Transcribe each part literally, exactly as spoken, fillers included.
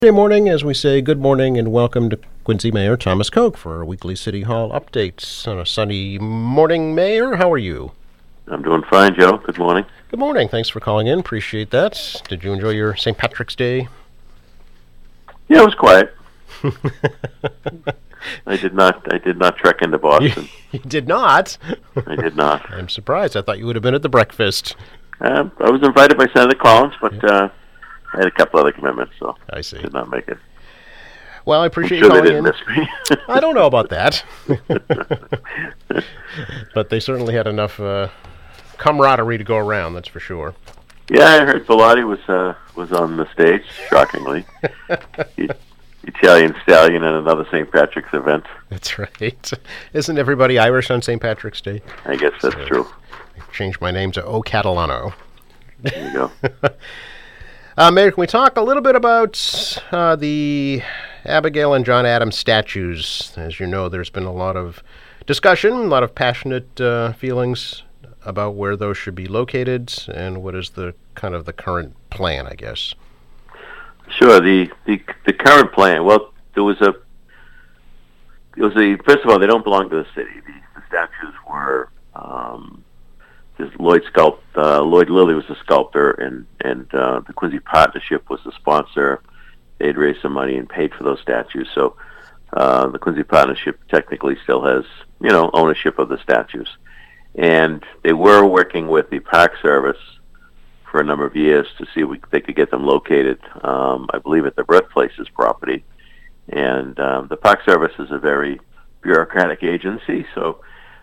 Good morning, as we say, good morning and welcome to Quincy Mayor Thomas Koch for our weekly City Hall updates on a sunny morning. Mayor, how are you? I'm doing fine, Joe. Good morning. Good morning. Thanks for calling in. Appreciate that. Did you enjoy your Saint Patrick's Day? Yeah, it was quiet. I did not. I did not trek into Boston. You did not? I did not. I'm surprised. I thought you would have been at the breakfast. Uh, I was invited by Senator Collins, but uh, I had a couple other commitments, so I see. Did not make it. Well, I appreciate I'm sure you they calling didn't in. miss me. I don't know about that. But they certainly had enough uh, camaraderie to go around, that's for sure. Yeah, I heard Bilotti was uh, was on the stage, shockingly. Italian Stallion at another Saint Patrick's event. That's right. Isn't everybody Irish on Saint Patrick's Day? I guess that's So, true. I've changed my name to O Catalano. There you go. Uh, Mayor, can we talk a little bit about uh, the Abigail and John Adams statues? As you know, there's been a lot of discussion, a lot of passionate uh, feelings about where those should be located and what is the kind of the current plan, I guess. Sure. The, the the current plan. Well, there was a. It was a. First of all, they don't belong to the city. The, the statues were. Um, just Lloyd sculpt. Uh, Lloyd Lilly was the sculptor, and and uh, the Quincy Partnership was the sponsor. They'd raised some money and paid for those statues. So uh, the Quincy Partnership technically still has, you know, ownership of the statues, and they were working with the Park Service for a number of years to see if we, they could get them located, um, I believe, at the Birthplaces property. And um, the Park Service is a very bureaucratic agency, so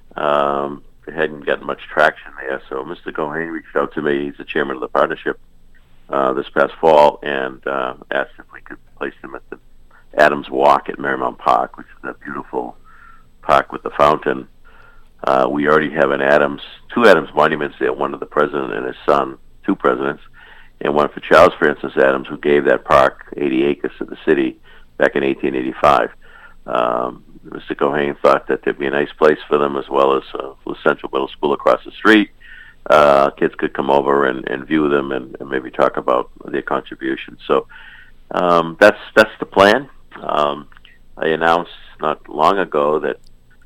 um, they hadn't gotten much traction there. So Mister Gohane reached out to me. He's the chairman of the partnership uh, this past fall, and uh, asked if we could place them at the Adams Walk at Marymount Park, which is a beautiful park with the fountain. Uh, we already have an Adams, two Adams monuments there, one of the president and his son, two presidents, and one for Charles Francis Adams, who gave that park eighty acres to the city back in eighteen eighty-five. Um, Mister Gohane thought that there'd be a nice place for them, as well as uh, the Central Middle School across the street. Uh, kids could come over and, and view them and, and maybe talk about their contributions. So um, that's that's the plan. Um, I announced not long ago that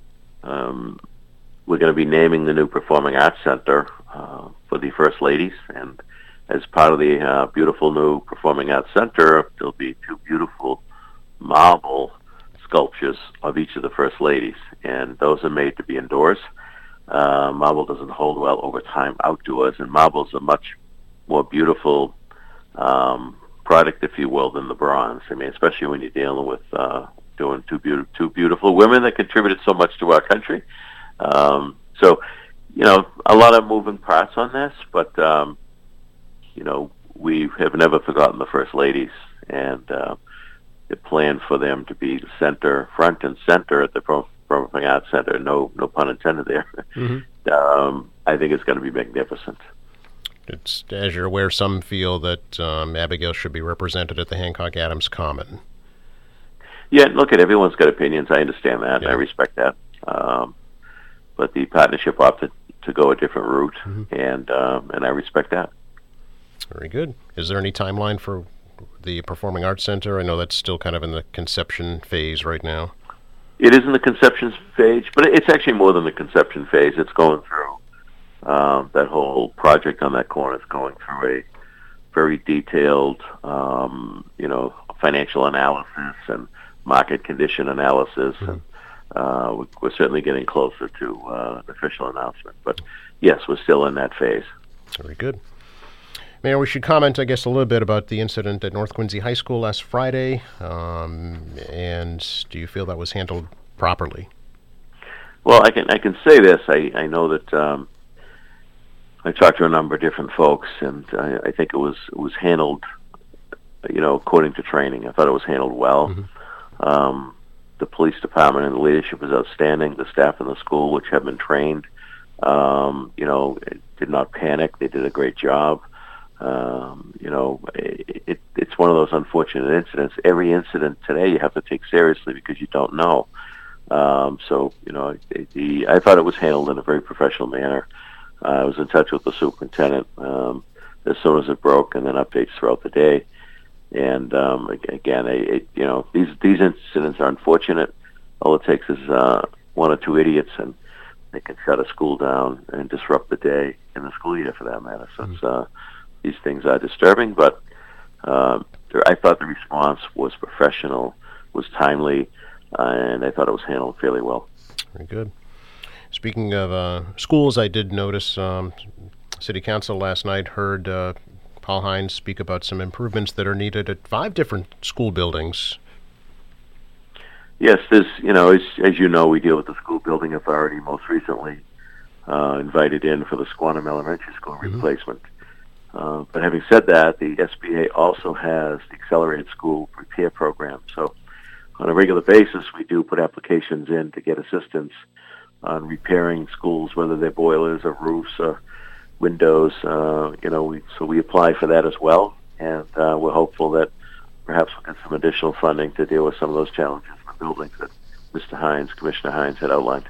um, we're going to be naming the new Performing Arts Center uh, for the First Ladies, and as part of the uh, beautiful new Performing Arts Center, there'll be two beautiful marble sculptures of each of the First Ladies, and those are made to be indoors. Uh, marble doesn't hold well over time outdoors, and marble's a much more beautiful um, product, if you will, than the bronze. I mean, especially when you're dealing with uh, doing two, be- two beautiful women that contributed so much to our country. Um, so, you know, a lot of moving parts on this, but, um, you know, we have never forgotten the First Ladies, and uh, the plan for them to be center, front and center at the Performing Arts Center, no no pun intended there, mm-hmm. um, I think it's going to be magnificent. It's, as you're aware, some feel that um, Abigail should be represented at the Hancock Adams Common. Yeah, look, at everyone's got opinions. I understand that, yeah. and I respect that. Um, but the partnership opted to go a different route, mm-hmm. and um, and I respect that. Very good. Is there any timeline for the Performing Arts Center? I know that's still kind of in the conception phase right now. It is in the conception phase, but it's actually more than the conception phase. It's going through uh, that whole project on that corner. It's going through a very detailed, um, you know, financial analysis and market condition analysis, mm-hmm. and uh, we're certainly getting closer to uh, an official announcement. But yes, we're still in that phase. Very good. Mayor, we should comment, I guess, a little bit about the incident at North Quincy High School last Friday. Um, and do you feel that was handled properly? Well, I can I can say this. I, I know that um, I talked to a number of different folks, and I, I think it was it was handled, you know, according to training. I thought it was handled well. Mm-hmm. Um, the police department and the leadership was outstanding. The staff in the school, which have been trained, um, you know, did not panic. They did a great job. Um, you know, it, it, it's one of those unfortunate incidents. Every incident today you have to take seriously because you don't know. Um, so, you know, the, I thought it was handled in a very professional manner. Uh, I was in touch with the superintendent um, as soon as it broke, and then updates throughout the day. And um, again, it, it, you know, these these incidents are unfortunate. All it takes is uh, one or two idiots, and they can shut a school down and disrupt the day in the school year, for that matter. So Mm-hmm. it's, uh, these things are disturbing, but uh, there, I thought the response was professional, was timely, uh, and I thought it was handled fairly well. Very good. Speaking of uh, schools, I did notice um, City Council last night heard uh, Paul Hines speak about some improvements that are needed at five different school buildings. Yes, there's, you know, as, as you know, we deal with the School Building Authority, most recently uh, invited in for the Squantum Elementary School Mm-hmm. replacement. Uh, but having said that, the S B A also has the Accelerated School Repair Program. So on a regular basis, we do put applications in to get assistance on repairing schools, whether they're boilers or roofs or windows. Uh, you know, we, so we apply for that as well, and uh, we're hopeful that perhaps we'll get some additional funding to deal with some of those challenges in the buildings that Mister Hines, Commissioner Hines, had outlined.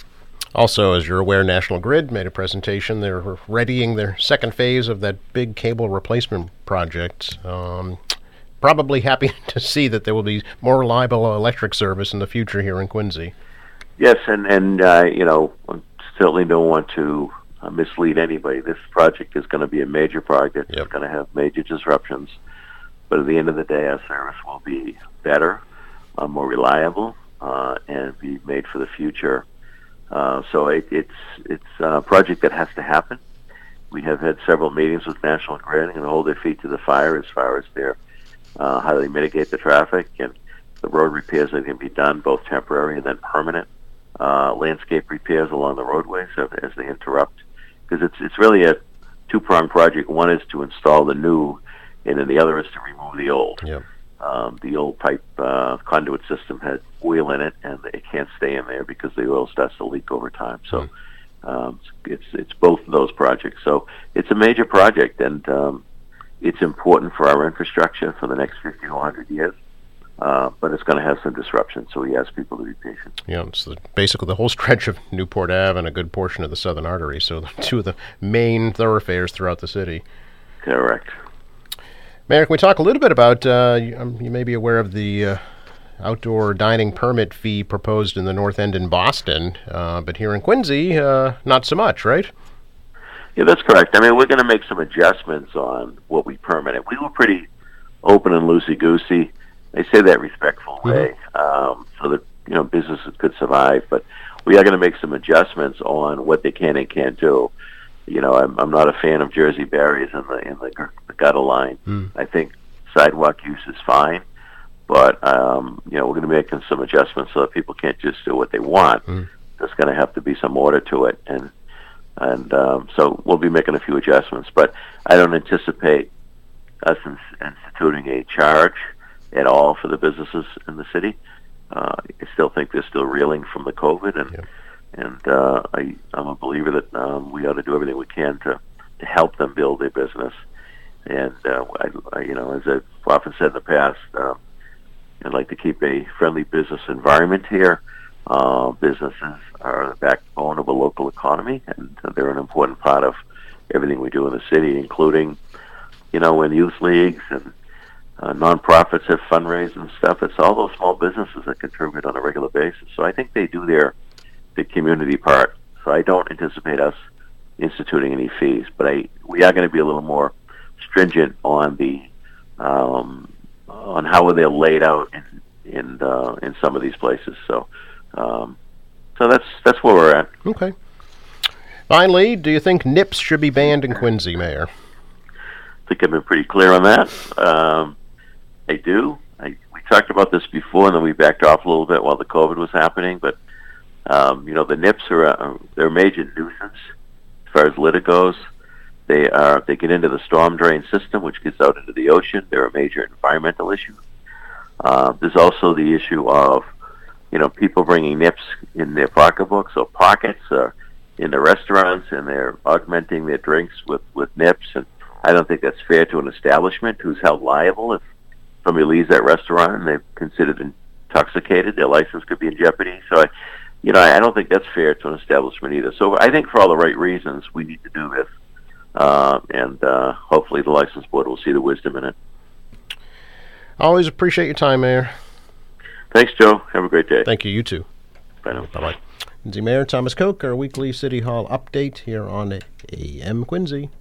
Also, as you're aware, National Grid made a presentation. They're readying their second phase of that big cable replacement project. Um, probably happy to see that there will be more reliable electric service in the future here in Quincy. Yes, and, and uh, you know, I certainly don't want to uh, mislead anybody. This project is going to be a major project. Yep. It's going to have major disruptions. But at the end of the day, our service will be better, uh, more reliable, uh, and be made for the future. Uh, so it, it's it's a project that has to happen. We have had several meetings with National Grid and hold their feet to the fire as far as their uh, how they mitigate the traffic and the road repairs that can be done, both temporary and then permanent. Uh, landscape repairs along the roadways as they interrupt, because it's it's really a two-pronged project. One is to install the new, and then the other is to remove the old. Yep. Um, the old pipe uh, conduit system had oil in it, and it can't stay in there because the oil starts to leak over time. So um, it's it's both of those projects. So it's a major project, and um, it's important for our infrastructure for the next fifty to one hundred years. Uh, but it's going to have some disruption, so we ask people to be patient. Yeah, it's the, basically the whole stretch of Newport Ave and a good portion of the Southern Artery, so the two of the main thoroughfares throughout the city. Correct. Mayor, can we talk a little bit about, uh, you, um, you may be aware of the uh, outdoor dining permit fee proposed in the North End in Boston, uh, but here in Quincy, uh, not so much, right? Yeah, that's correct. I mean, we're going to make some adjustments on what we permit. We were pretty open and loosey-goosey. I say that respectful way, um, so that, you know, businesses could survive. But we are going to make some adjustments on what they can and can't do. You know, I'm, I'm not a fan of Jersey berries in the in the, the gutter line. Mm. I think sidewalk use is fine, but um, you know, we're going to be making some adjustments so that people can't just do what they want. Mm. There's going to have to be some order to it, and and um, so we'll be making a few adjustments. But I don't anticipate us instituting a charge at all for the businesses in the city. Uh, I still think they're still reeling from the COVID, and Yeah. and uh, I, I'm a believer that um, we ought to do everything we can to, to help them build their business. And uh, I, I, you know, as I've often said in the past, um, I'd like to keep a friendly business environment here. Uh, businesses are the backbone of a local economy, and they're an important part of everything we do in the city, including, you know, in youth leagues and Uh, nonprofits have fundraising and stuff. It's all those small businesses that contribute on a regular basis. So I think they do their the community part. So I don't anticipate us instituting any fees, but I we are going to be a little more stringent on the um, on how they're laid out in in, uh, in some of these places. So um, so that's that's where we're at. Okay. Finally, do you think nips should be banned in Quincy, Mayor? I think I've been pretty clear on that. Um, I do. I, we talked about this before, and then we backed off a little bit while the COVID was happening. But um, you know, the nips are a, they're a major nuisance as far as litter goes. They are they get into the storm drain system, which gets out into the ocean. They're a major environmental issue. Uh, there's also the issue of, you know, people bringing nips in their pocketbooks or pockets or in the restaurants, and they're augmenting their drinks with with nips. And I don't think that's fair to an establishment who's held liable if somebody leaves that restaurant and they're considered intoxicated. Their license could be in jeopardy. So, I, you know, I don't think that's fair to an establishment either. So I think for all the right reasons, we need to do this. Uh, and uh, hopefully the license board will see the wisdom in it. Always appreciate your time, Mayor. Thanks, Joe. Have a great day. Thank you. You too. Bye now. Bye-bye. Quincy Mayor Thomas Koch, our weekly City Hall update here on A M Quincy.